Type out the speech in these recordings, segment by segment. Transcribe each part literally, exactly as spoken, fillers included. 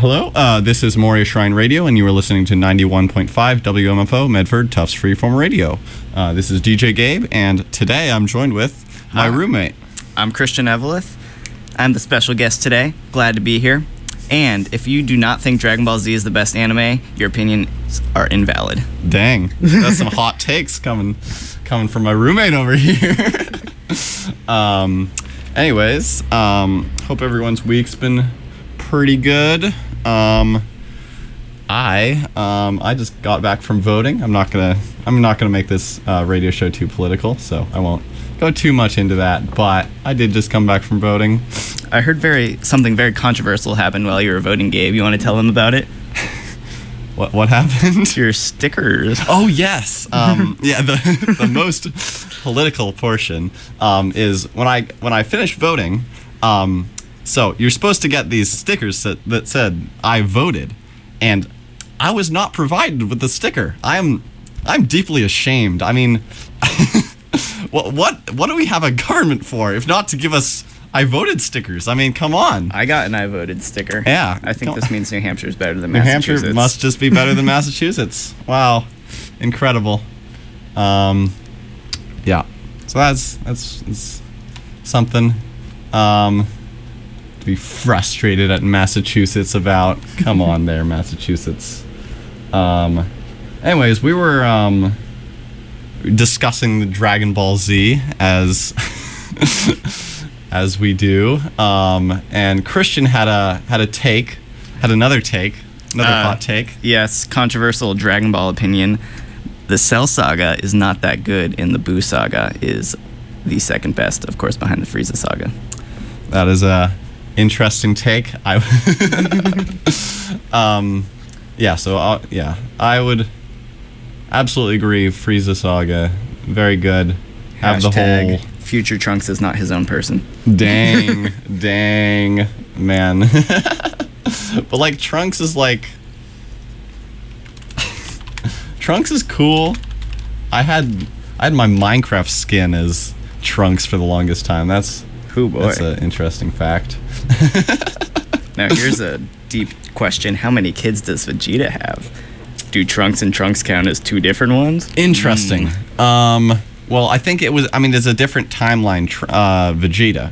hello. Uh, this is Moria Shrine Radio, and you are listening to ninety-one point five W M F O Medford Tufts Freeform Radio. Uh, this is D J Gabe, and today I'm joined with my Hi. roommate. I'm Christian Eveleth. I'm the special guest today. Glad to be here. And if you do not think Dragon Ball Z is the best anime, your opinions are invalid. Dang, that's some hot takes coming coming from my roommate over here. um, anyways, um, hope everyone's week's been pretty good. Um, I um, I just got back from voting. I'm not gonna I'm not gonna make this uh, radio show too political, so I won't go too much into that. But I did just come back from voting. I heard very something very controversial happened while you were voting, Gabe. You want to tell them about it? What what happened? Your stickers. Oh yes, um, yeah. The the most political portion um, is when I when I finished voting. Um, so you're supposed to get these stickers that, that said I voted, and I was not provided with the sticker. I am I'm deeply ashamed. I mean, what what what do we have a government for if not to give us I voted stickers? I mean, come on. I got an I voted sticker. Yeah. I think this means New Hampshire's better than New Massachusetts. Hampshire must just be better than Massachusetts. Wow. Incredible. Um, yeah. So that's, that's, that's something um, to be frustrated at Massachusetts about. Come on there, Massachusetts. Um, anyways, we were um, discussing the Dragon Ball Z as... as we do, um, and Christian had a had a take, had another take, another Uh, hot take. Yes, controversial Dragon Ball opinion. The Cell Saga is not that good, and the Buu Saga is the second best, of course, behind the Frieza Saga. That is a interesting take. I, um, yeah. So uh, yeah, I would absolutely agree. Frieza Saga, very good. Have the Hashtag whole. Future Trunks is not his own person. Dang, dang, man. But like Trunks is like Trunks is cool. I had I had my Minecraft skin as Trunks for the longest time. That's Ooh, boy. That's an interesting fact. Now here's a deep question: how many kids does Vegeta have? Do Trunks and Trunks count as two different ones? Interesting. Mm. Um. Well, I think it was. I mean, there's a different timeline. Tr- uh, Vegeta.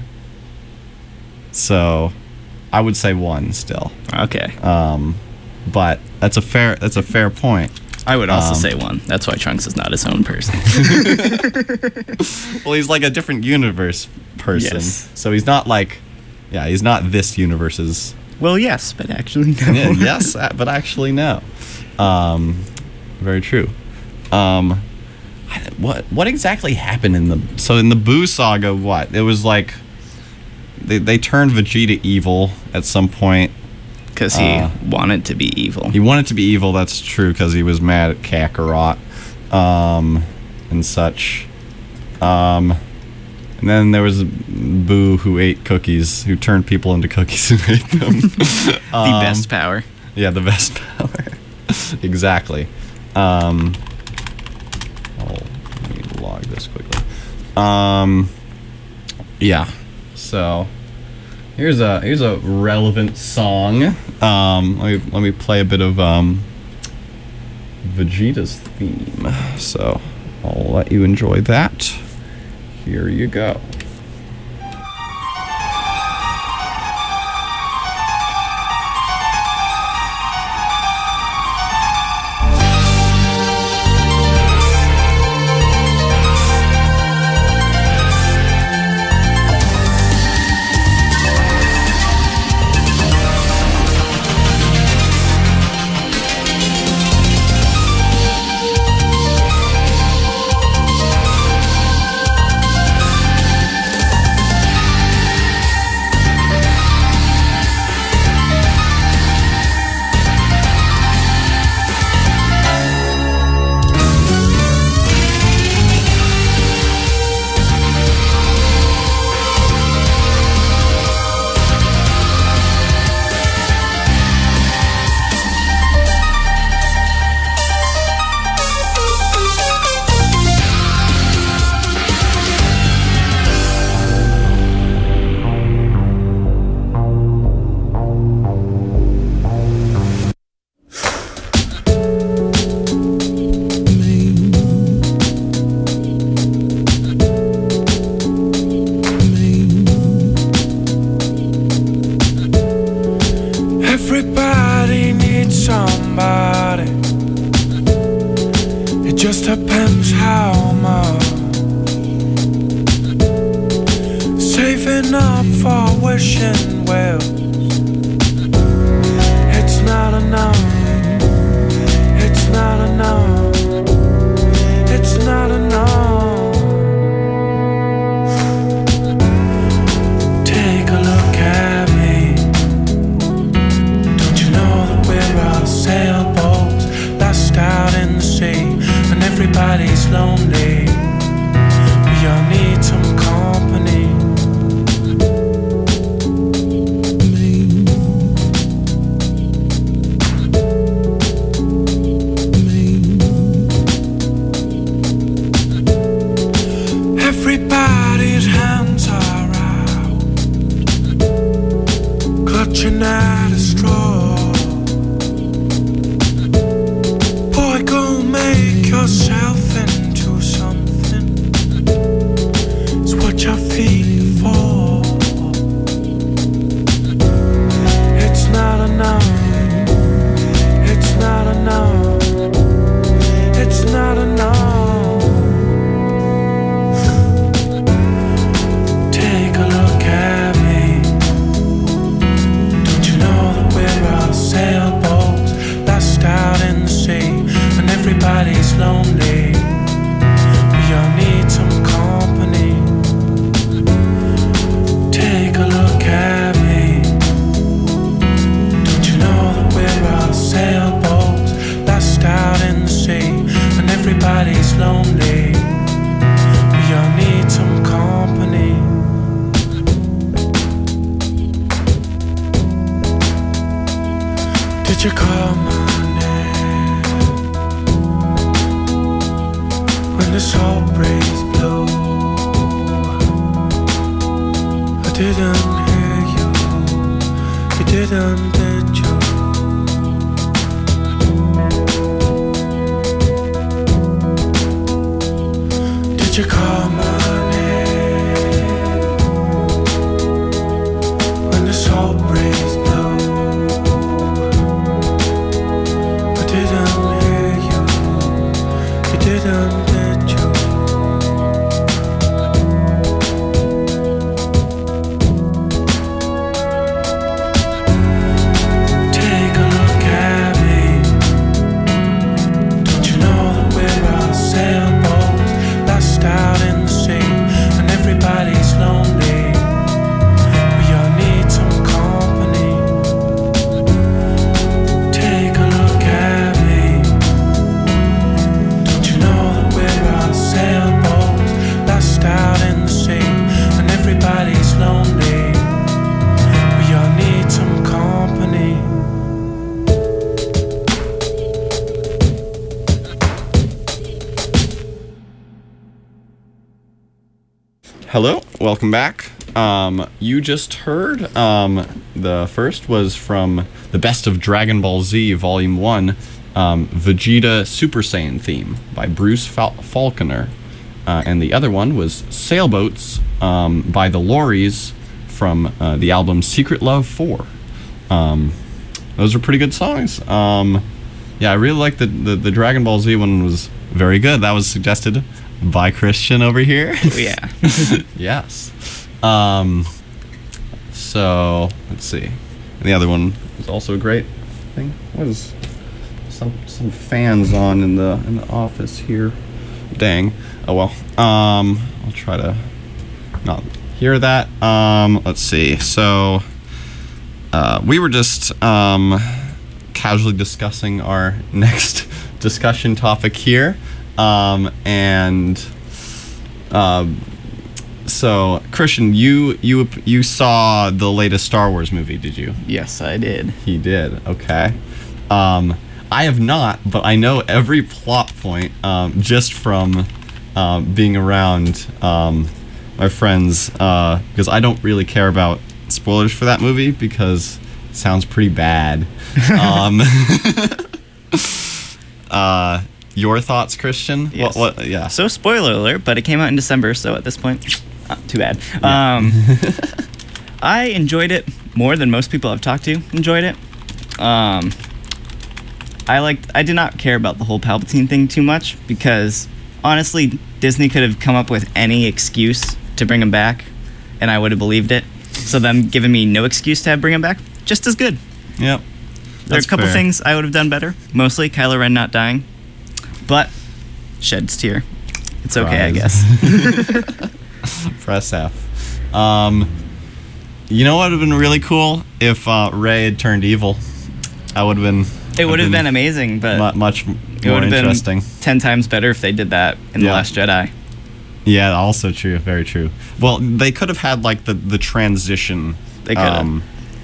So, I would say one still. Okay. Um, but that's a fair. That's a fair point. I would also um, say one. That's why Trunks is not his own person. Well, he's like a different universe person. Yes. So he's not like, yeah, he's not this universe's. Well, yes, but actually no. Yeah, yes, uh, but actually no. Um, very true. Um. What what exactly happened in the so in the Buu Saga? What it was like, they they turned Vegeta evil at some point Because he Uh, wanted to be evil. He wanted to be evil. That's true because he was mad at Kakarot, um, and such. Um, and then there was Buu who ate cookies, who turned people into cookies and ate them. the Um, best power. Yeah, the best power. Exactly. Um, I'll let me log this quickly. Um, yeah. So here's a here's a relevant song. Um, let me let me play a bit of um, Vegeta's theme. So I'll let you enjoy that. Here you go. just depends how much. Saving up for wishing wells. It's not enough. It's not enough. It's not enough. Take a look at me. Don't you know that we're all sailboats lost out in the sea, and everybody's lonely. We all need some company. Everybody's hands are out, clutching at a straw. Boy, go make yourself into something. It's what you're feeling for. It's not enough. It's not enough. It's not enough. Take a look at me. Don't you know that we're all sailboats lost out in the sea, and everybody's lonely. We all need some company. Take a look at me. Don't you know that we're all sailboats lost out in the sea, and everybody's lonely. We all need some company. Did you call my name when this whole breeze blew? I didn't hear you. You didn't, did you? Did you call my name when this whole breeze blew? Didn't hear you. You didn't, did you? Take a look at me. Don't you know that we're all sailboats lost out in the sea, and everybody's lonely. We all need some company. Take a look at me. Don't you know that we're all sailboats lost out in the sea, and everybody's lonely. We all need some company. Hello, welcome back. Um, you just heard, um, the first was from the Best of Dragon Ball Z Volume one, um, Vegeta Super Saiyan theme by Bruce Fal- Falconer. Uh, and the other one was Sailboats um, by the Lorries from uh, the album Secret Love four. Um, those are pretty good songs. Um, yeah, I really like the, the, the Dragon Ball Z one was very good. That was suggested by Christian over here. Oh, yeah. Yes. Um, so, let's see. And the other one is also a great thing. What is some some fans on in the in the office here? Dang. Oh well. Um, I'll try to not hear that. Um, let's see. So, uh, we were just um, casually discussing our next discussion topic here. Um, and uh, so Christian, you you you saw the latest Star Wars movie, did you? Yes, I did. He did. Okay. Um, I have not, but I know every plot point um, just from um, being around um, my friends uh, because I don't really care about spoilers for that movie because it sounds pretty bad. um, uh, Your thoughts, Christian? Yes. What, what, yeah. So, spoiler alert, but it came out in December, so at this point, not too bad. Yeah. Um, I enjoyed it more than most people I've talked to enjoyed it. Um, I liked. I did not care about the whole Palpatine thing too much because honestly, Disney could have come up with any excuse to bring him back, and I would have believed it. So them giving me no excuse to have bring him back, just as good. Yep. There are a couple fair. things I would have done better. Mostly Kylo Ren not dying, but sheds tear. It's okay, I guess. Press F. Um, you know what would have been really cool if uh, Rey had turned evil. That would have been. It would have been amazing, but mu- much it more would have interesting. been ten times better if they did that in Yeah. The Last Jedi. Yeah, also true. Very true. Well, they could have had like the the transition. They could have. Um,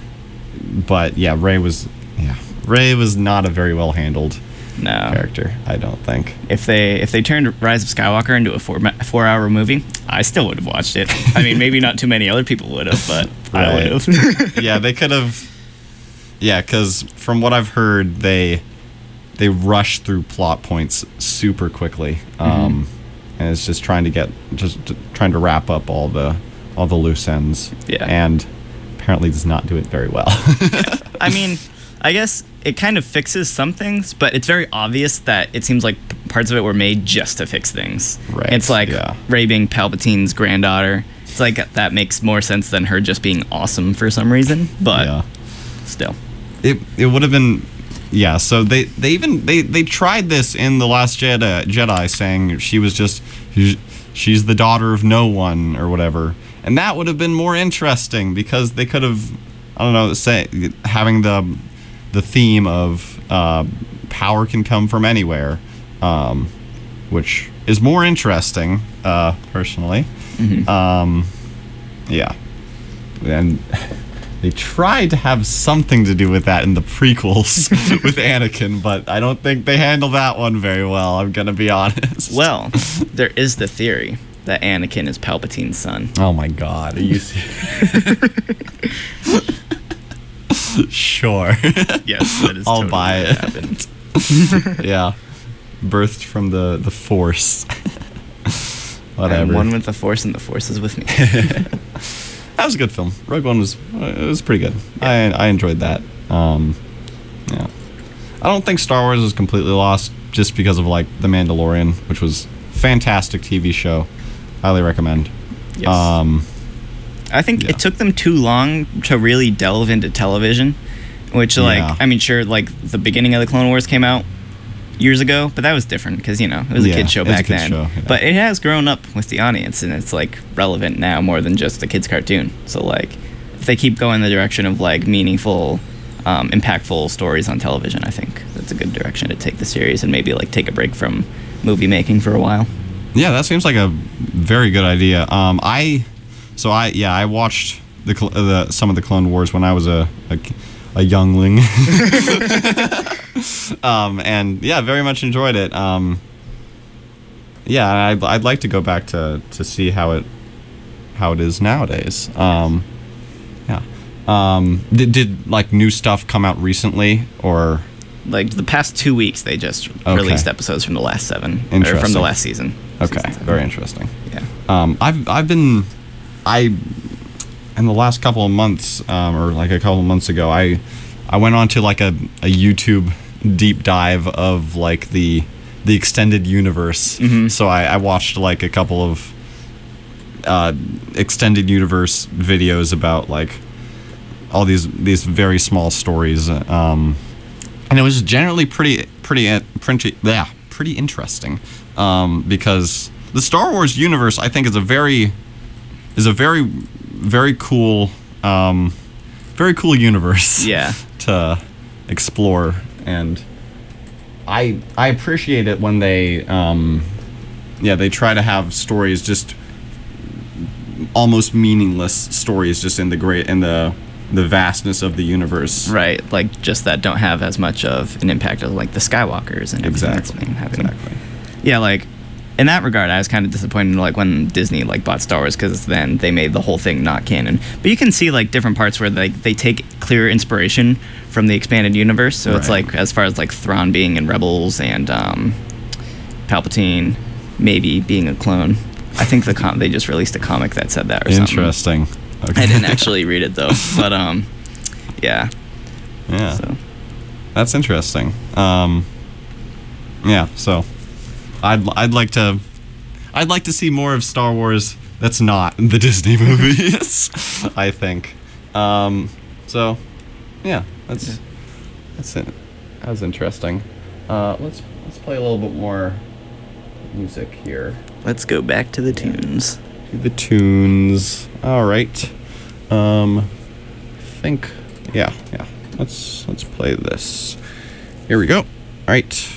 but yeah, Rey was yeah Rey was not a very well handled No. character. I don't think. If they if they turned Rise of Skywalker into a four four hour movie, I still would have watched it. I mean, maybe not too many other people would have, but I Right. would have. Yeah, they could have. Yeah, because from what I've heard, they they rush through plot points super quickly, um, Mm-hmm. and it's just trying to get just t- trying to wrap up all the all the loose ends. Yeah. and apparently does not do it very well. I mean, I guess it kind of fixes some things, but it's very obvious that it seems like p- parts of it were made just to fix things. Right, It's like yeah. Rey being Palpatine's granddaughter. It's like that makes more sense than her just being awesome for some reason, but yeah. still. It it would have been, yeah. So they, they even they, they tried this in The Last Jedi, Jedi, saying she was just she's the daughter of no one or whatever, and that would have been more interesting because they could have, I don't know, say having the the theme of uh, power can come from anywhere, um, which is more interesting uh, personally. Mm-hmm. Um, yeah, and. They tried to have something to do with that in the prequels with Anakin, but I don't think they handled that one very well, I'm gonna be honest. Well, there is the theory that Anakin is Palpatine's son. Oh my god, are you serious? Sure. Yes, that is I'll totally buy what it. happened. Yeah. Birthed from the, the Force. Whatever. I'm one with the Force, and the Force is with me. That was a good film. Rogue One was it was pretty good. I I enjoyed that. Um, yeah, I don't think Star Wars is completely lost just because of like The Mandalorian, which was fantastic T V show. Highly recommend. Yes. Um, I think yeah. it took them too long to really delve into television, which like Yeah. I mean, sure, like the beginning of the Clone Wars came out years ago, but that was different because you know it was a Yeah, kid show it was a back kid's then. show, yeah. But it has grown up with the audience, and it's like relevant now more than just a kid's cartoon. So like, if they keep going the direction of like meaningful, um, impactful stories on television, I think that's a good direction to take the series, and maybe like take a break from movie making for a while. yeah, that seems like a very good idea. Um, I so I yeah I watched the, cl- the some of the Clone Wars when I was a a, a youngling. Um, and yeah, very much enjoyed it. Um, yeah, I'd, I'd like to go back to, to see how it how it is nowadays. Um, yeah. Um, did, did like new stuff come out recently or? Like the past two weeks, they just Okay. released episodes from the last seven, or from Interesting. the last season. Okay, Season seven. very interesting. Yeah. Um, I've I've been I in the last couple of months, um, or like a couple of months ago, I I went on to like a, a YouTube deep dive of like the the extended universe. Mhm. So I, I watched like a couple of uh, extended universe videos about like all these these very small stories, um, and it was generally pretty pretty pretty yeah pretty interesting, um, because the Star Wars universe I think is a very is a very very cool um, very cool universe. Yeah. To explore, and I I appreciate it when they um yeah they try to have stories just almost meaningless stories just in the great in the the vastness of the universe. Right, like just that don't have as much of an impact as like the Skywalkers and everything that's Exactly. been happening. Exactly. Yeah, like in that regard, I was kind of disappointed like when Disney like bought Star Wars because then they made the whole thing not canon. But you can see like different parts where like they take clear inspiration from the expanded universe. So it's Right. like as far as like Thrawn being in Rebels and um, Palpatine maybe being a clone. I think the com- they just released a comic that said that or something. Interesting. Okay. I didn't actually read it though, but um, yeah. Yeah. So that's interesting. Um, yeah, so I'd I'd like to I'd like to see more of Star Wars that's not the Disney movies. I think. Um, so yeah, that's Yeah. that's it. That was interesting. Uh, let's let's play a little bit more music here. Let's go back to the tunes. To the tunes. All right. Um, I think yeah yeah. Let's let's play this. Here we go. All right.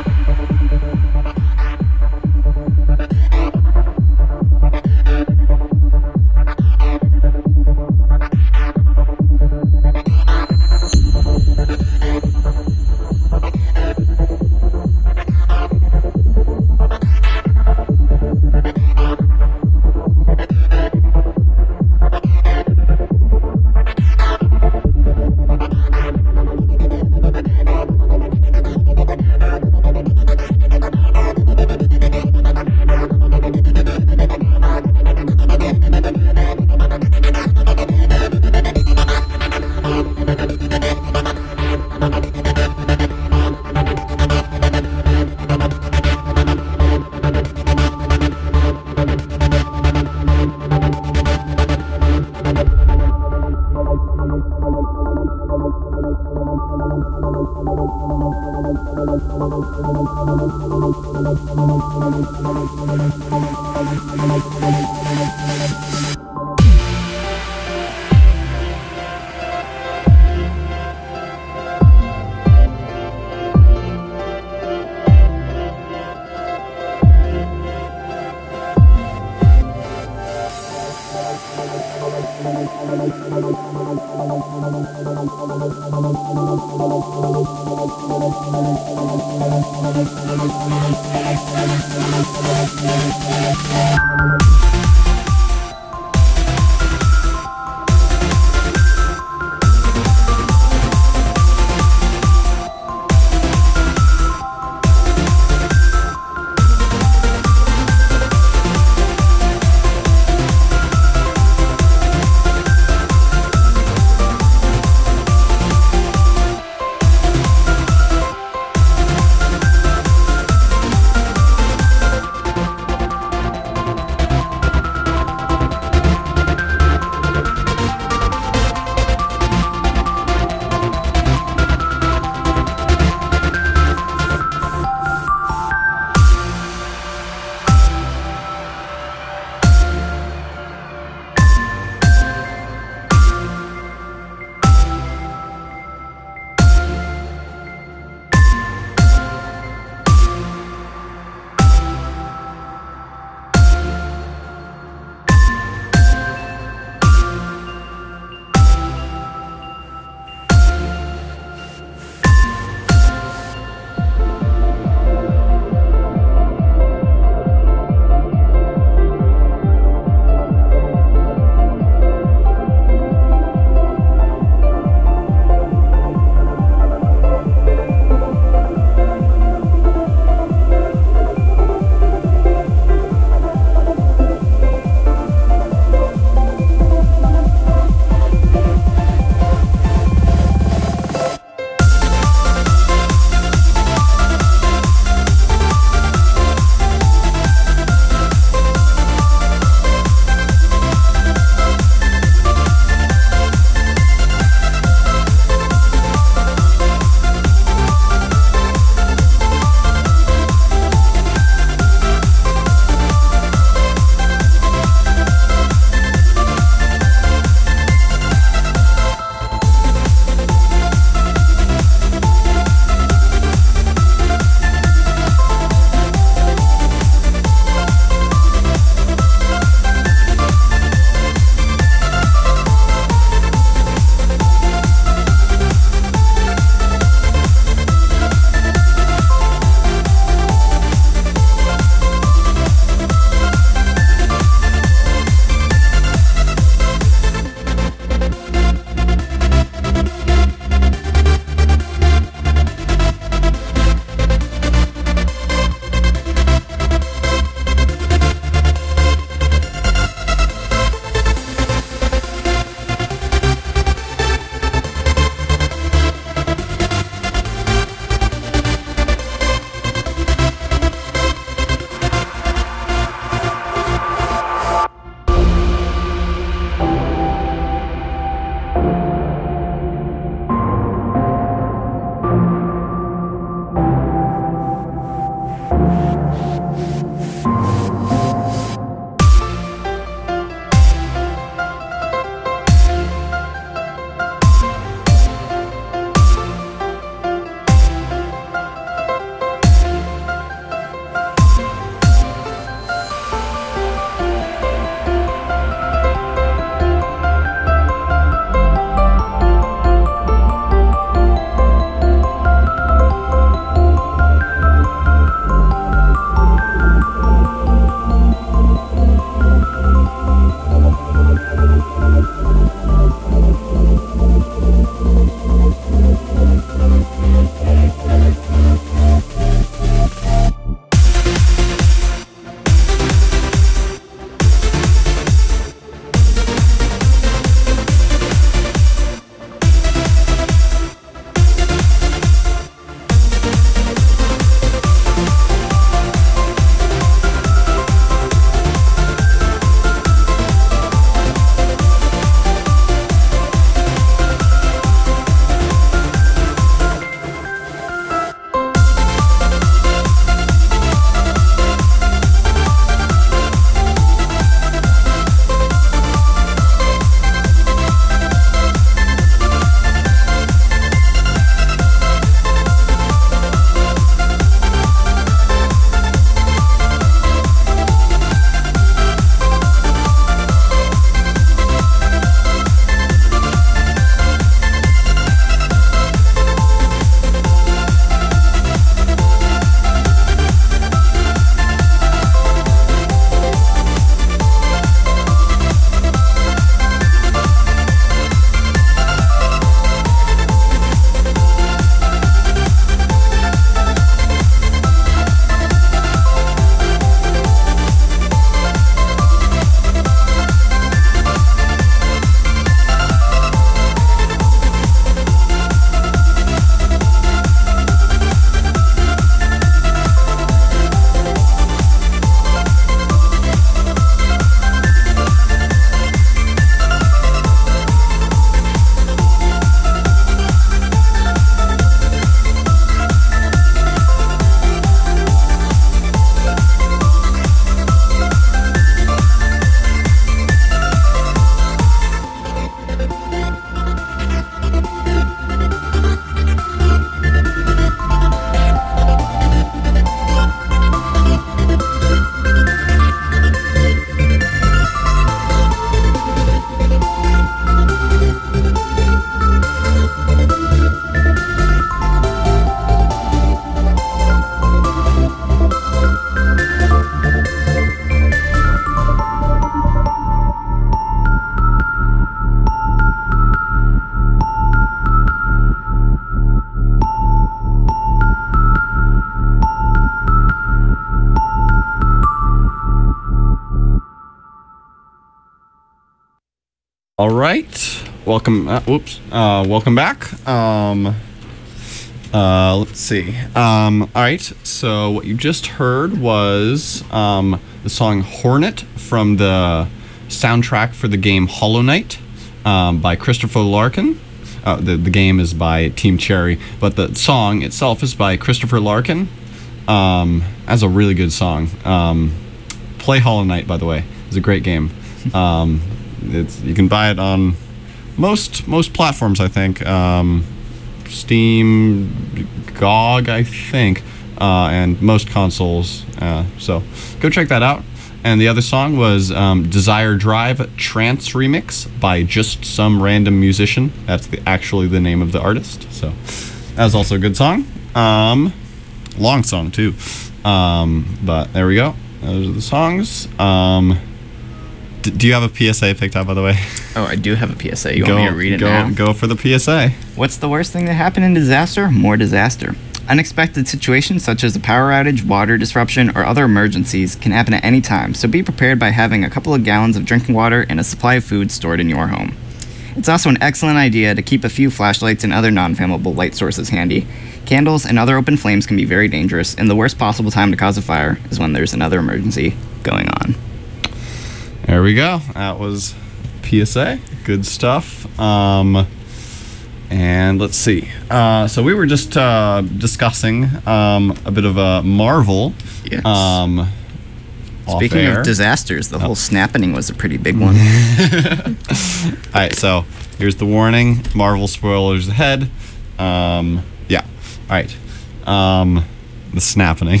All right. Welcome. Uh, whoops. Uh, welcome back. Um, uh, let's see. Um, all right. So what you just heard was um, the song "Hornet" from the soundtrack for the game Hollow Knight um, by Christopher Larkin. Uh, the the game is by Team Cherry, but the song itself is by Christopher Larkin. Um, that's a really good song. Um, play Hollow Knight, by the way. It's a great game. Um, it's you can buy it on most most platforms, I think. Um, Steam, G O G, I think, uh, and most consoles. Uh, so go check that out. And the other song was um, Desire Drive Trance Remix by Just Some Random Musician. That's the, actually the name of the artist. So that was also a good song. Um, long song, too. Um, but there we go. Those are the songs. Um, d- do you have a P S A picked up, by the way? Oh, I do have a P S A. You go, want me to read it go, now? Go for the P S A. What's the worst thing that happened in disaster? More disaster. Unexpected situations such as a power outage, water disruption, or other emergencies can happen at any time, so be prepared by having a couple of gallons of drinking water and a supply of food stored in your home. It's also an excellent idea to keep a few flashlights and other non-flammable light sources handy. Candles and other open flames can be very dangerous, and the worst possible time to cause a fire is when there's another emergency going on. There we go. That was P S A. Good stuff. Um... And let's see. Uh, so we were just uh, discussing um, a bit of a Marvel. Yes. Um, Speaking off-air. of disasters, the Oh. whole snapping was a pretty big one. All right. So here's the warning. Marvel spoilers ahead. Um, yeah. All right. Um, the snapping.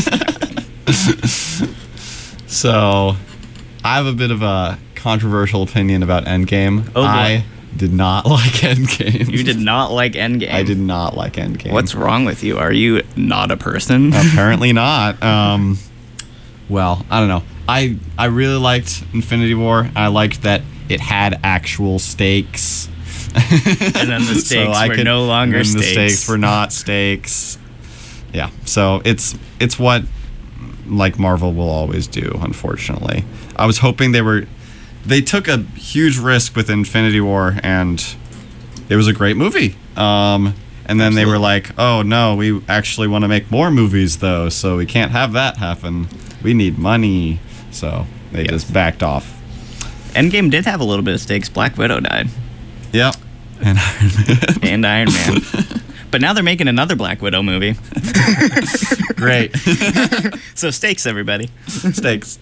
So I have a bit of a controversial opinion about Endgame. Oh, boy. I did not like Endgame. You did not like Endgame. I did not like Endgame. What's wrong with you? Are you not a person? Apparently not. Um, well, I don't know. I I really liked Infinity War. I liked that it had actual stakes. And then the stakes I were no longer and then stakes. The stakes were not stakes. Yeah. So it's it's what like Marvel will always do. Unfortunately, I was hoping they were. They took a huge risk with Infinity War, and it was a great movie. Um, and then they were like, oh, no, we actually want to make more movies, though, so we can't have that happen. We need money. So they Yes. just backed off. Endgame did have a little bit of stakes. Black Widow died. Yep. And Iron Man. And Iron Man. But now they're making another Black Widow movie. Great. So stakes, everybody. Stakes.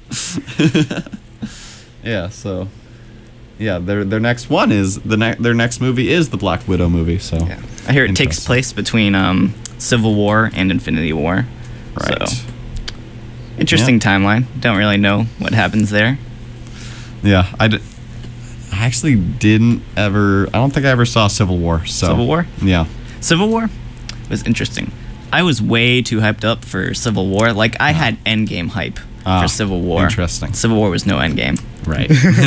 Yeah, so... Yeah, their their next one is... the ne- Their next movie is the Black Widow movie, so... Yeah. I hear it takes Interesting. place between um, Civil War and Infinity War. Right. So, interesting Yeah. timeline. Don't really know what happens there. Yeah, I, d- I actually didn't ever... I don't think I ever saw Civil War, so... Civil War? Yeah. Civil War was interesting. I was way too hyped up for Civil War. Like, I had Endgame hype Ah, for Civil War. interesting. Civil War was no Endgame. Right.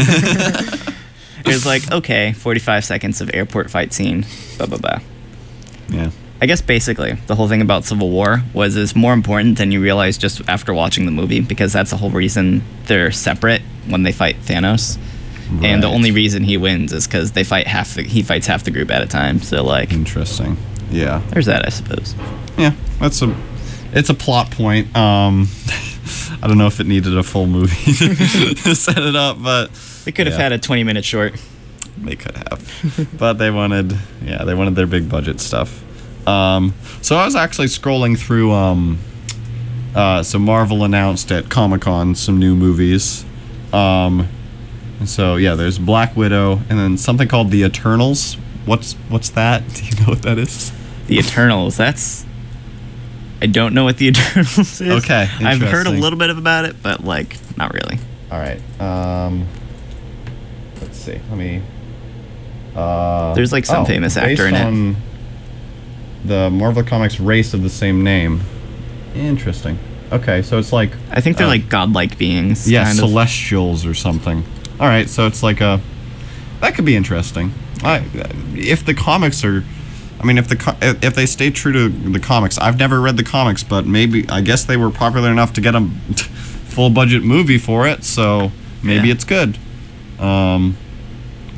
It was like, okay, forty-five seconds of airport fight scene, blah, blah, blah. Yeah. I guess basically the whole thing about Civil War was it's more important than you realize just after watching the movie, because that's the whole reason they're separate when they fight Thanos. And the Right. only reason he wins is because they fight half the, he fights half the group at a time. So like, Interesting. Yeah. there's that, I suppose. Yeah, that's a... It's a plot point. Um... I don't know if it needed a full movie to set it up, but... We could have Yeah. had a twenty minute short. They could have. But they wanted, yeah, they wanted their big budget stuff. Um, so I was actually scrolling through, um, uh, so Marvel announced at Comic-Con some new movies. Um, and so, yeah, there's Black Widow, and then something called The Eternals. What's what's that? Do you know what that is? The Eternals, that's... I don't know what the Eternals is. Okay, I've heard a interesting. little bit about it, but like, not really. All right. Um, let's see. Let me... Uh, There's, like, some oh, famous based actor in it. on the Marvel Comics race of the same name. Interesting. Okay, so it's like... I think they're uh, like godlike beings. Yeah, kind of. celestials or something. All right, so it's like a... That could be interesting. I, if the comics are... I mean, if the co- if they stay true to the comics, I've never read the comics, but maybe I guess they were popular enough to get a full budget movie for it, so maybe Yeah. it's good. Um,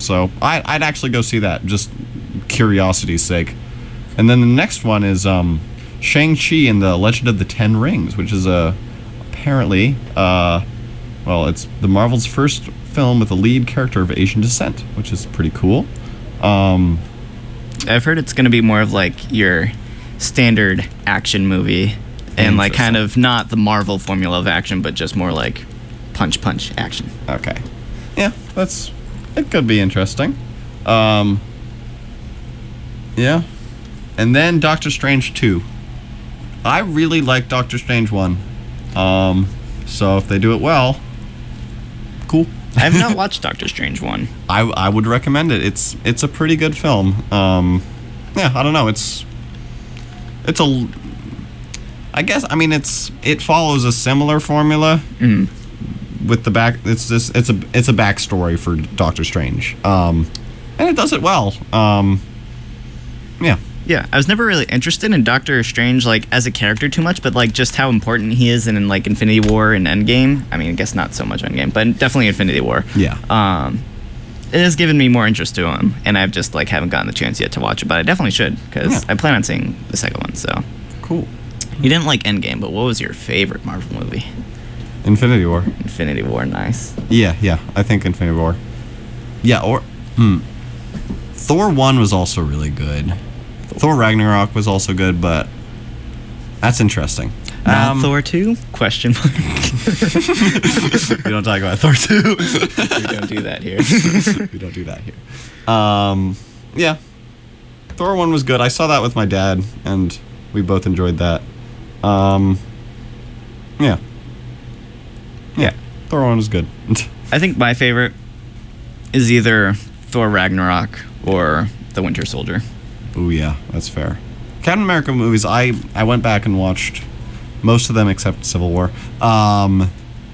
So I, I'd actually go see that, just curiosity's sake. And then the next one is um, Shang-Chi and the Legend of the Ten Rings, which is a apparently, uh, well, it's the Marvel's first film with a lead character of Asian descent, which is pretty cool. Um, I've heard it's going to be more of like your standard action movie, and like kind of not the Marvel formula of action, but just more like punch punch action. Okay. Yeah, that's it could be interesting. Um, yeah. And then Doctor Strange two. I really like Doctor Strange one. Um, so if they do it well, cool. I have not watched Doctor Strange one. I, I would recommend it. It's it's a pretty good film. Um, yeah, I don't know. It's it's a I guess I mean it's it follows a similar formula Mm. with the back. It's just it's a it's a backstory for Doctor Strange. Um, and it does it well. Um, yeah. Yeah, I was never really interested in Doctor Strange like as a character too much, but like just how important he is in, in like Infinity War and Endgame. I mean, I guess not so much Endgame, but definitely Infinity War. Yeah. Um, it has given me more interest to him, and I've just like haven't gotten the chance yet to watch it, but I definitely should because Yeah. I plan on seeing the second one. So Cool. you didn't like Endgame, but what was your favorite Marvel movie? Infinity War. Infinity War, nice. Yeah, yeah. I think Infinity War. Yeah, or hmm. Thor one was also really good. Thor Ragnarok was also good, but that's interesting. Not Um, Thor two? Question mark. We don't talk about Thor two. We don't do that here. We don't do that here. Um, yeah. Thor one was good. I saw that with my dad, and we both enjoyed that. Um, yeah. Yeah. Thor one was good. I think my favorite is either Thor Ragnarok or The Winter Soldier. Ooh, yeah, that's fair. Captain America movies, I, I went back and watched most of them except Civil War. Um,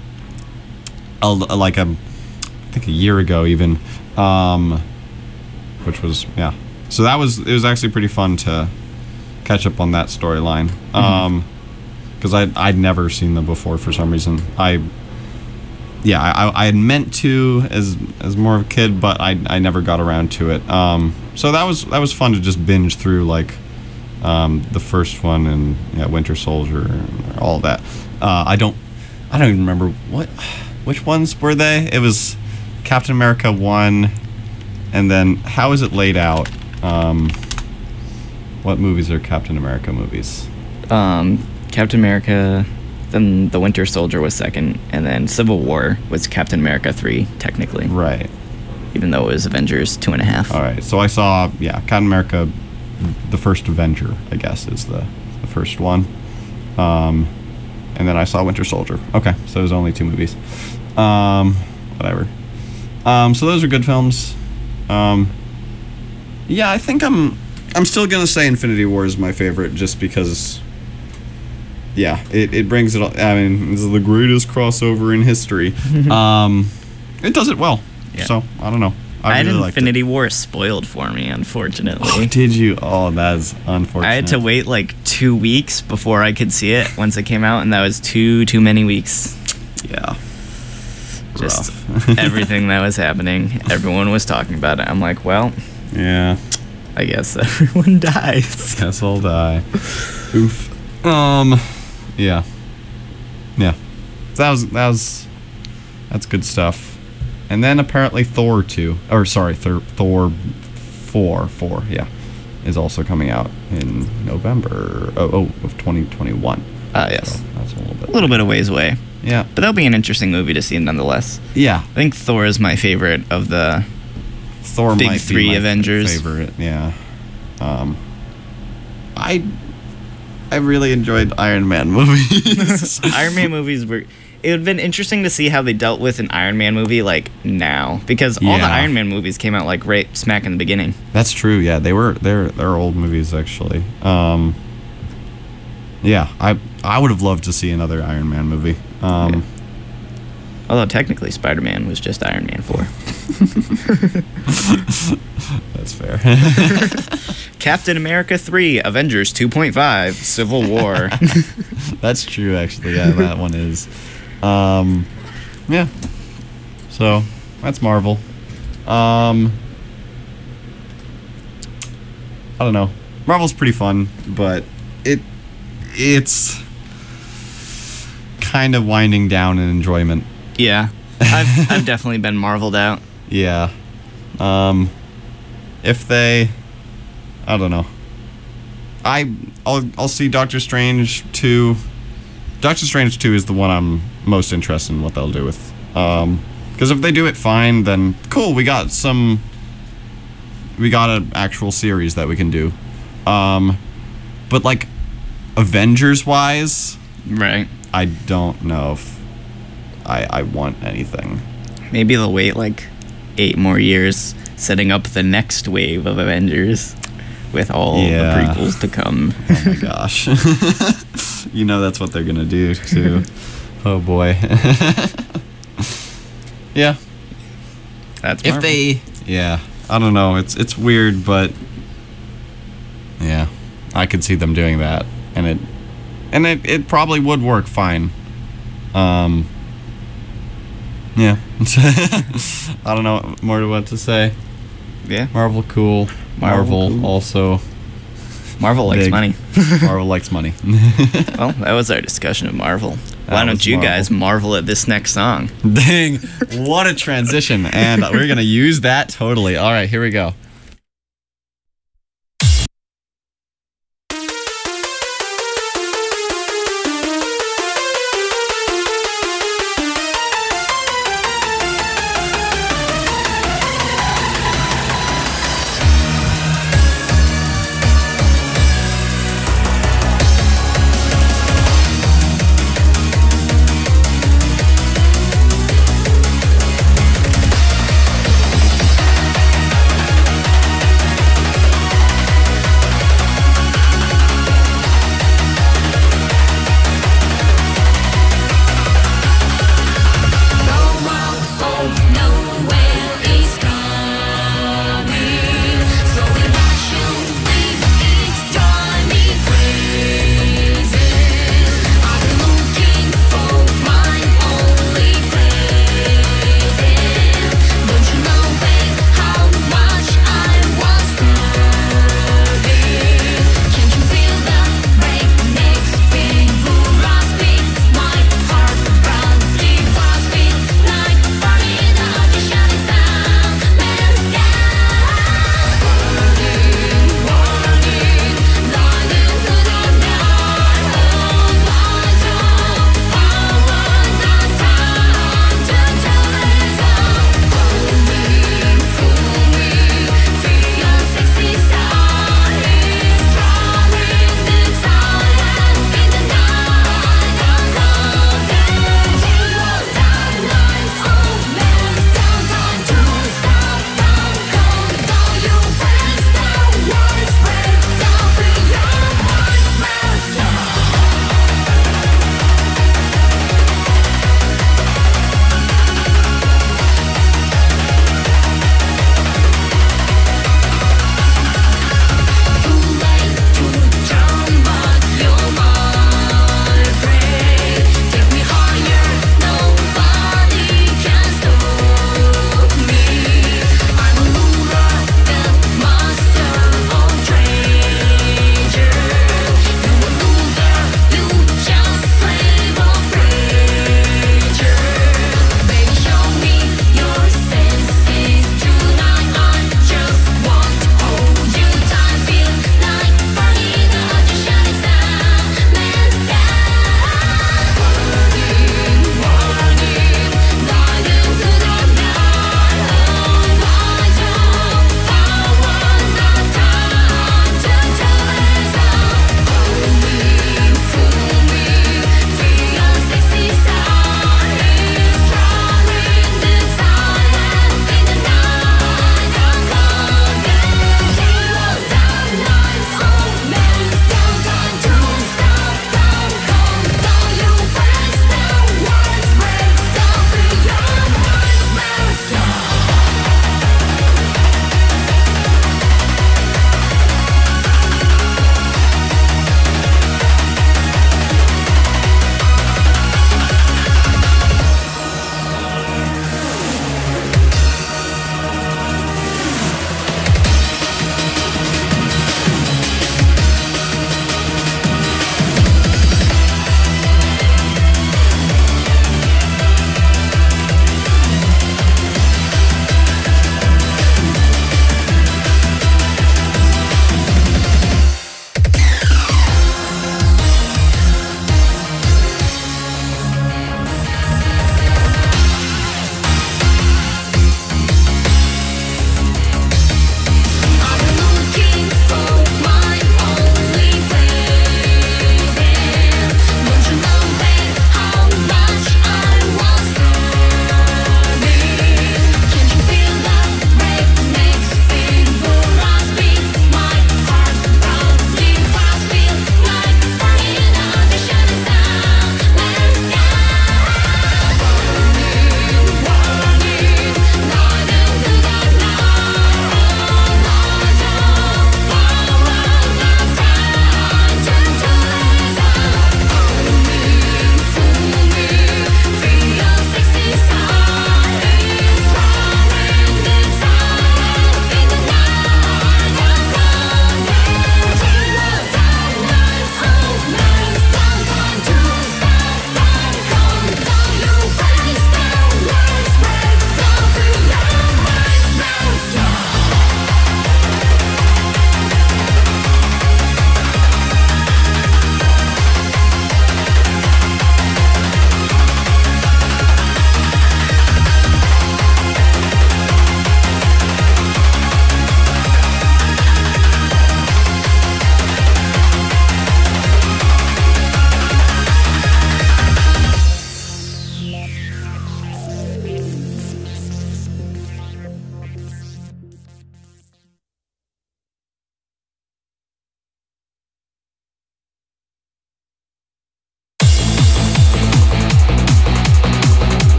a, like a, I think a year ago even, um, which was, yeah. So that was, it was actually pretty fun to catch up on that storyline. Um, because I I'd never seen them before for some reason. I, yeah, I, I had meant to as as more of a kid, but I I never got around to it. Um, so that was that was fun to just binge through like, um, the first one and yeah, Winter Soldier and all that. Uh, I don't I don't even remember what which ones were they. It was Captain America one, and then how is it laid out? Um, what movies are Captain America movies? Um, Captain America, then The Winter Soldier was second, and then Civil War was Captain America three, technically. Right. Even though it was Avengers two and a half. All right. So I saw, yeah, Captain America, the first Avenger, I guess, is the, the first one. Um, and then I saw Winter Soldier. Okay. So it was only two movies. Um, whatever. Um, so those are good films. Um, yeah, I think I'm, I'm still going to say Infinity War is my favorite just because, yeah, it, it brings it all. I mean, this is the greatest crossover in history. um, it does it well. Yeah. So, I don't know. I, I, really had liked it. Infinity War spoiled for me, unfortunately. Oh, did you? Oh, that's unfortunate. I had to wait like two weeks before I could see it once it came out, and that was too too many weeks. Yeah. Just Rough. everything that was happening, everyone was talking about it. I'm like, well, Yeah. I guess everyone dies. Guess I'll die. Oof. Um. Yeah. Yeah. That was that was that's good stuff. And then apparently Thor two, or sorry, Thor, Thor four, four, yeah, is also coming out in November. Oh, oh of twenty twenty-one. Ah, yes. So that's a little bit. A little bit of ways away. Yeah. But that'll be an interesting movie to see nonetheless. Yeah. I think Thor is my favorite of the Thor Big might three be my Avengers. favorite. Yeah. Um. I. I really enjoyed Iron Man movies. Iron Man movies were. It would have been interesting to see how they dealt with an Iron Man movie like now, because all the Yeah. Iron Man movies came out like right smack in the beginning. That's true. Yeah, they were. They're they're old movies actually. Um. Yeah, I I would have loved to see another Iron Man movie. Um. Yeah. Although technically Spider-Man was just Iron Man four. That's fair. Captain America three, Avengers two point five, Civil War. That's true. Actually, yeah, that one is. Um. Yeah. So that's Marvel. Um, I don't know. Marvel's pretty fun, but it it's kind of winding down in enjoyment. Yeah, I've I've definitely been marveled out. Yeah. Um, if they, I don't know. I I'll I'll see Doctor Strange two. Doctor Strange two is the one I'm most interested in what they'll do with. Um, because if they do it fine, then cool. We got some. We got an actual series that we can do. Um, but like, Avengers wise, Right. I don't know if I I want anything. Maybe they'll wait like eight more years, setting up the next wave of Avengers with all Yeah. the prequels to come. Oh my gosh. You know that's what they're gonna do too. Oh boy. Yeah. That's If Marvel. they, yeah, I don't know. It's it's weird, but yeah, I could see them doing that, and it and it, it probably would work fine. Um. Yeah. I don't know more to what to say. Yeah. Marvel cool. Marvel Marvel cool. also. Marvel likes Big. money. Marvel likes money. Well, that was our discussion of Marvel. That Why don't was you Marvel. guys marvel at this next song? Dang, what a transition. And we're going to use that totally. All right, here we go.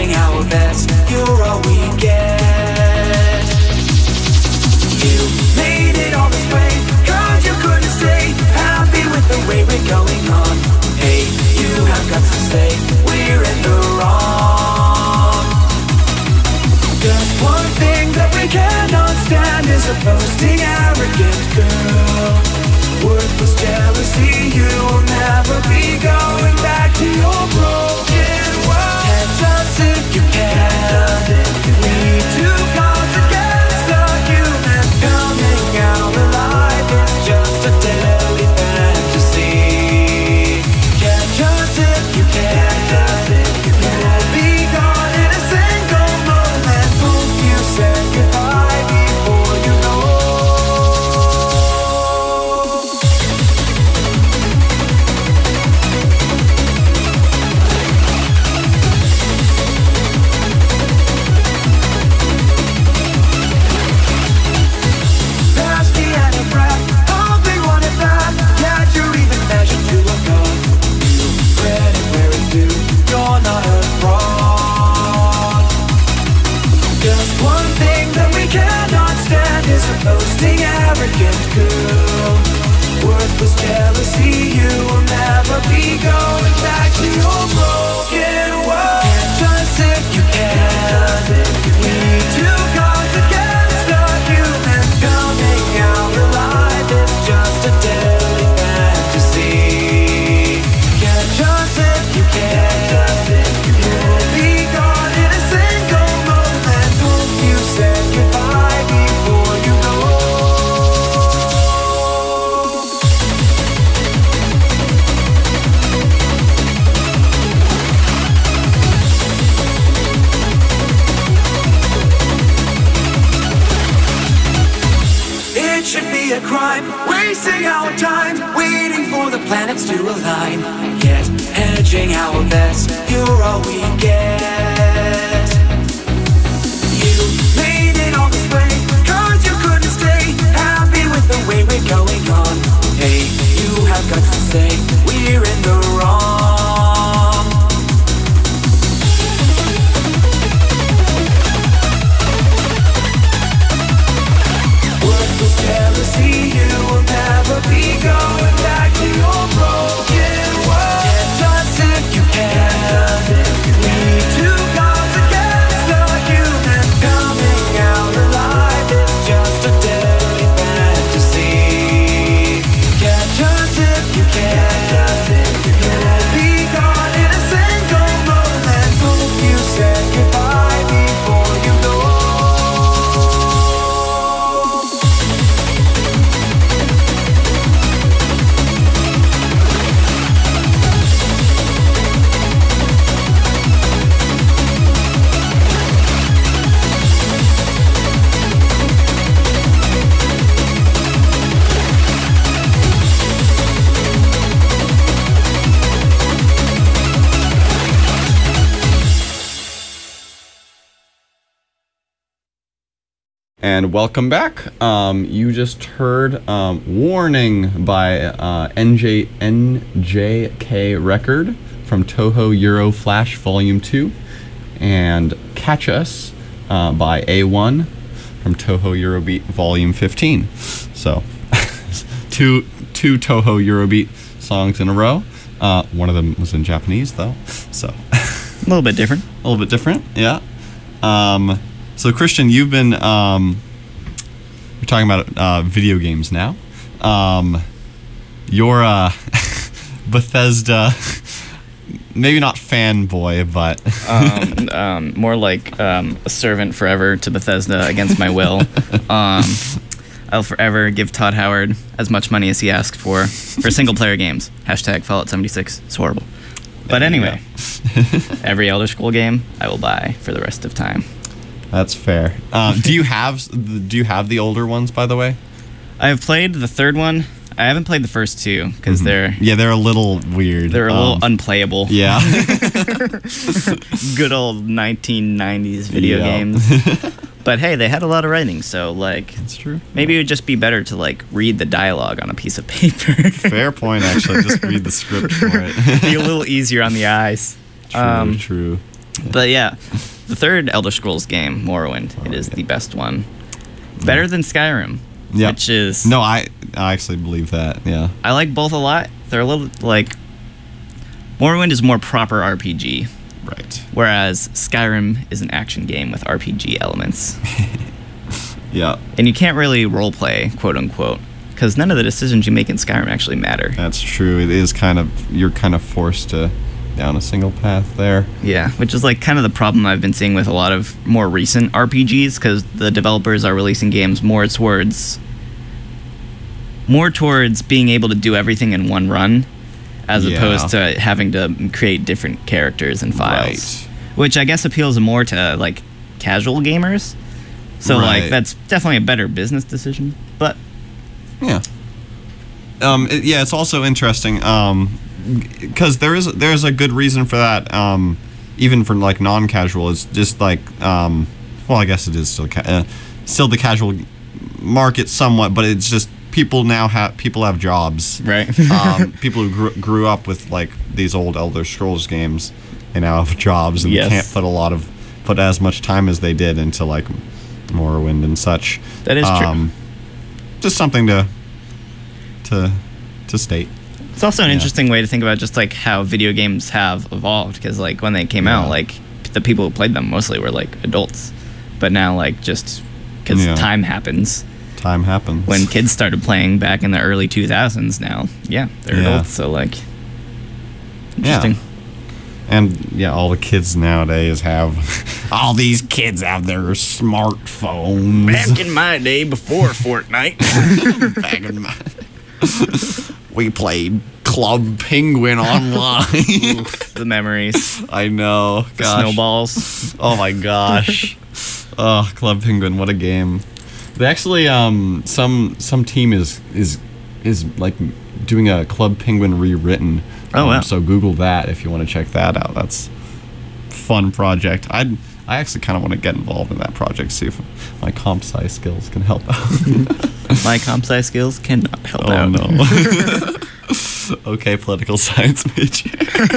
hedging our bets, you're all we get. You made it all this way, cause you couldn't stay happy with the way we're going on. Hey, you have got to say, we're in the wrong. Just one thing that we cannot stand is a boasting, arrogant girl. Worthless jealousy, you will never be going back to your broken world. Catch us if you can. We two gods against the human. Coming out alive is just a deadly fantasy. Catch us if you can. We'll be gone in a single moment. Hope you said goodbye before you know. Boasting, arrogant girl. Worthless jealousy, you will never be going back to your broken world. Catch us if you can. We two gods against the human. Coming out alive is just a deadly fantasy. Catch us if you can. You'll be gone in a single moment. Hope you said goodbye before you go. It should be a crime, wasting our time, waiting for the planets to align. Yet, hedging our bets, you're all we get. You made it all this way, cause you couldn't stay happy with the way we're going on. Hey, you have got to say, we're in the wrong. Worthless jealousy, you will never be going back to your broken world. Catch us if you can. We two gods against the human. Coming out alive is just a deadly fantasy. Catch us if you can. You'll be gone in a single moment. Hope you said goodbye before you know. And welcome back. Um, you just heard um, Warning by uh, N J N J K Record from Toho Euro Flash Volume two, and Catch Us uh, by A one from Toho Eurobeat Volume fifteen. So, two two Toho Eurobeat songs in a row. Uh, one of them was in Japanese, though, so A little bit different. a little bit different, yeah. Um, so Christian, you've been um, we're talking about uh, video games now. Um, you're a Bethesda, maybe not fanboy, but um, um, more like um, a servant forever to Bethesda against my will. Um, I'll forever give Todd Howard as much money as he asked for for single player games. Hashtag Fallout seventy-six. It's horrible. But anyway, every Elder Scroll game I will buy for the rest of time. That's fair. Um, do you have do you have the older ones, by the way? I have played the third one. I haven't played the first two because mm-hmm. they're yeah they're a little weird. They're a um, little unplayable. Yeah. Good old nineteen nineties video yeah. games. But hey, they had a lot of writing, so like it's true. Maybe it would just be better to like read the dialogue on a piece of paper. Fair point, actually. Just read the script for it. Be a little easier on the eyes. True, um, true. But yeah, the third Elder Scrolls game, Morrowind, it is the best one. Better than Skyrim, Yeah. which is... No, I I actually believe that. Yeah. I like both a lot. They're a little, like... Morrowind is more proper R P G, Right. whereas Skyrim is an action game with R P G elements. Yeah. And you can't really roleplay, quote-unquote, because none of the decisions you make in Skyrim actually matter. That's true. It is kind of you're kind of forced to down a single path there. Yeah, which is like kind of the problem I've been seeing with a lot of more recent R P Gs, because the developers are releasing games more towards more towards being able to do everything in one run, as Yeah. opposed to having to create different characters and files. Right. Which I guess appeals more to like casual gamers. So Right. like that's definitely a better business decision. But Yeah. Um. it- yeah. It's also interesting. Um. Because there is there's a good reason for that. Um. Even for like non-casual, it's just like um. Well, I guess it is still ca- uh, still the casual market somewhat, but it's just people now have people have jobs. right. um, people who grew, grew up with like these old Elder Scrolls games and now have jobs and Yes. can't put a lot of put as much time as they did into like Morrowind and such. That is true. Um, just something to to to state. It's also an Yeah. interesting way to think about just like how video games have evolved, because like when they came Yeah. out, like the people who played them mostly were like adults, but now like just because Yeah. time happens, Time happens. when kids started playing back in the early two thousands, now yeah they're Yeah. adults, so like Yeah. interesting. And yeah, all the kids nowadays have all these kids have their smartphones. in my day before Fortnite, Back in my we played Club Penguin online. the memories, I know. the Gosh. snowballs. Oh my gosh. Oh, Club Penguin, what a game. They actually um some some team is is is like doing a Club Penguin rewritten. Oh, Um, wow. So Google that if you want to check that out. That's a fun project. I I actually kind of want to get involved in that project, see if my comp sci skills can help out. My comp sci skills cannot help Oh out. no. Okay, political science major.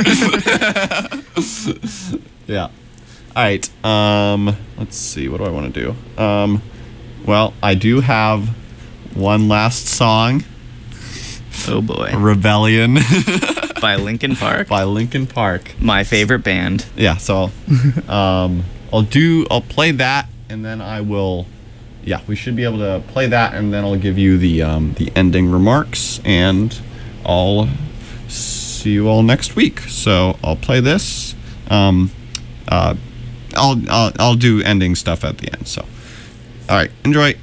Yeah. All right. Um, let's see. What do I want to do? Um, well, I do have one last song, Oh boy, "Rebellion" by Linkin Park, by Linkin Park. my favorite band. Yeah. So, um, I'll do. I'll play that, and then I will. Yeah, we should be able to play that, and then I'll give you the um, the ending remarks, and I'll see you all next week. So I'll play this. Um, uh, I'll, I'll I'll do ending stuff at the end. So, all right, enjoy.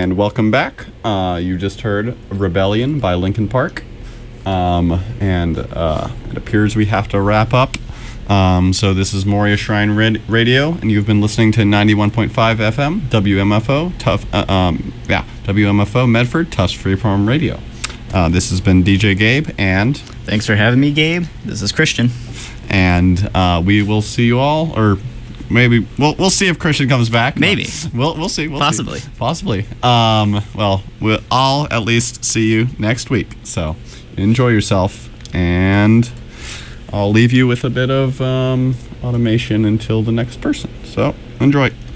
and welcome back. Uh, you just heard Rebellion by Linkin Park. Um, and uh, it appears we have to wrap up. Um, so this is Moria Shrine Rad- Radio, and you've been listening to ninety-one point five F M, W M F O, Tough, uh, um, yeah, W M F O Medford, Tufts Freeform Radio. Uh, this has been D J Gabe, and Thanks for having me, Gabe. This is Christian. and uh, we will see you all, or maybe we'll we'll see if Christian comes back. Maybe. we'll we'll see. We'll Possibly. see. Possibly. Um. Well, we'll I'll at least see you next week. So enjoy yourself, and I'll leave you with a bit of um, automation until the next person. So enjoy.